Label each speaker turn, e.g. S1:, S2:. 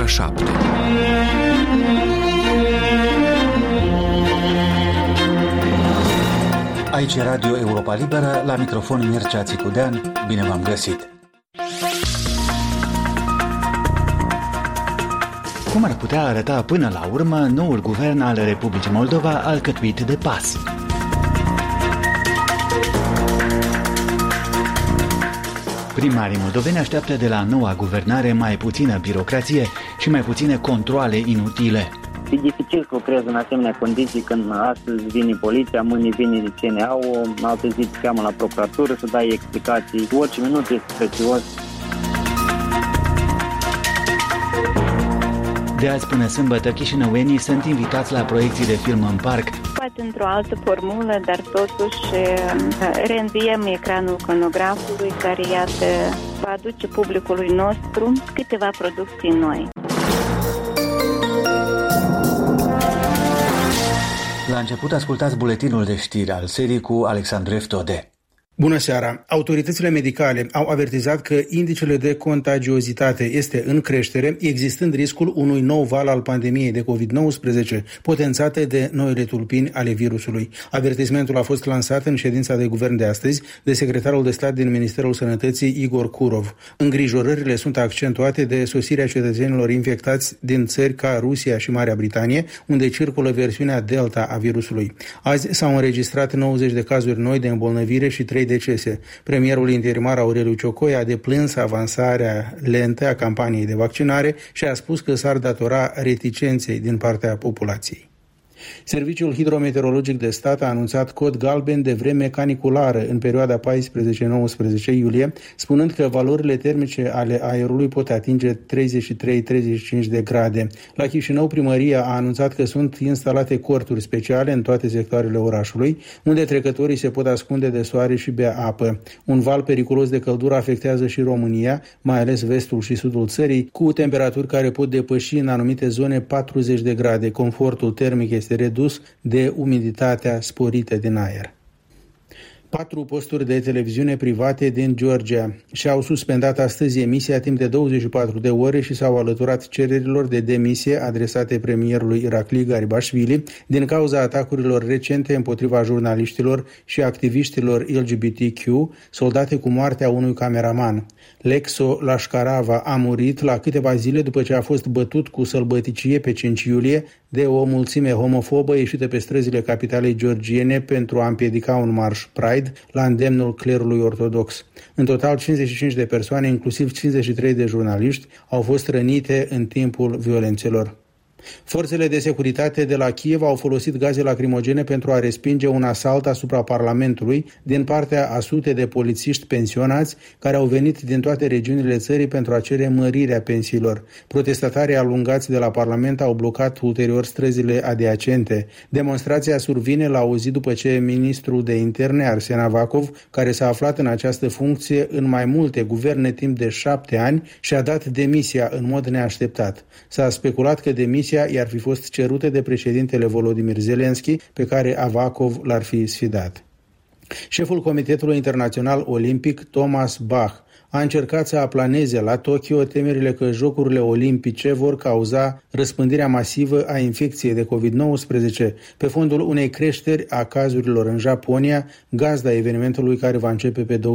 S1: 7.
S2: Aici e Radio Europa Liberă, la microfon Mircea Țicudean. Bine v-am găsit! Cum ar putea arăta până la urmă noul guvern al Republicii Moldova alcătuit de PAS? Primarii moldoveni așteaptă de la noua guvernare mai puțină birocrație și mai puține controale inutile.
S3: E dificil să lucrezi în asemenea condiții când astăzi vine poliția, mâine vine CNA-ul, altă zi te cheamă la procuratură să dai explicații. Orice minut este prețios.
S2: De azi până sâmbătă, chișinăuenii sunt invitați la proiecții de film în parc.
S4: Poate într-o altă formulă, dar totuși reînviem ecranul conografului care, iată, va aduce publicului nostru câteva producții noi.
S2: La început ascultați buletinul de știri al serii cu Alexandru Eftode.
S5: Bună seara! Autoritățile medicale au avertizat că indicele de contagiozitate este în creștere, existând riscul unui nou val al pandemiei de COVID-19, potențate de noile tulpini ale virusului. Avertismentul a fost lansat în ședința de guvern de astăzi de secretarul de stat din Ministerul Sănătății, Igor Kurov. Îngrijorările sunt accentuate de sosirea cetățenilor infectați din țări ca Rusia și Marea Britanie, unde circulă versiunea Delta a virusului. Azi s-au înregistrat 90 de cazuri noi de îmbolnăvire și 3 decese. Premierul interimar Aureliu Ciocoi a deplâns avansarea lentă a campaniei de vaccinare și a spus că s-ar datora reticenței din partea populației. Serviciul Hidrometeorologic de Stat a anunțat cod galben de vreme caniculară în perioada 14-19 iulie, spunând că valorile termice ale aerului pot atinge 33-35 de grade. La Chișinău, primăria a anunțat că sunt instalate corturi speciale în toate sectoarele orașului, unde trecătorii se pot ascunde de soare și bea apă. Un val periculos de căldură afectează și România, mai ales vestul și sudul țării, cu temperaturi care pot depăși în anumite zone 40 de grade. Confortul termic este redus de umiditatea sporită din aer. 4 posturi de televiziune private din Georgia și-au suspendat astăzi emisia timp de 24 de ore și s-au alăturat cererilor de demisie adresate premierului Irakli Garibashvili din cauza atacurilor recente împotriva jurnaliștilor și activiștilor LGBTQ, soldate cu moartea unui cameraman. Lexo Lashkarava a murit la câteva zile după ce a fost bătut cu sălbăticie pe 5 iulie de o mulțime homofobă ieșită pe străzile capitalei georgiene pentru a împiedica un marș Pride la îndemnul clerului ortodox. În total, 55 de persoane, inclusiv 53 de jurnaliști, au fost rănite în timpul violențelor. Forțele de securitate de la Kiev au folosit gaze lacrimogene pentru a respinge un asalt asupra Parlamentului din partea a sute de polițiști pensionați care au venit din toate regiunile țării pentru a cere mărirea pensiilor. Protestatarii alungați de la Parlament au blocat ulterior străzile adiacente. Demonstrația survine la o zi după ce ministrul de interne, Arsen Avakov, care s-a aflat în această funcție în mai multe guverne timp de 7 ani, și-a dat demisia în mod neașteptat. S-a speculat că demisia i-ar fi fost cerută de președintele Volodymyr Zelensky, pe care Avakov l-ar fi sfidat. Șeful Comitetului Internațional Olimpic, Thomas Bach, a încercat să aplaneze la Tokyo temerile că Jocurile Olimpice vor cauza răspândirea masivă a infecției de COVID-19 pe fondul unei creșteri a cazurilor în Japonia, gazda evenimentului care va începe pe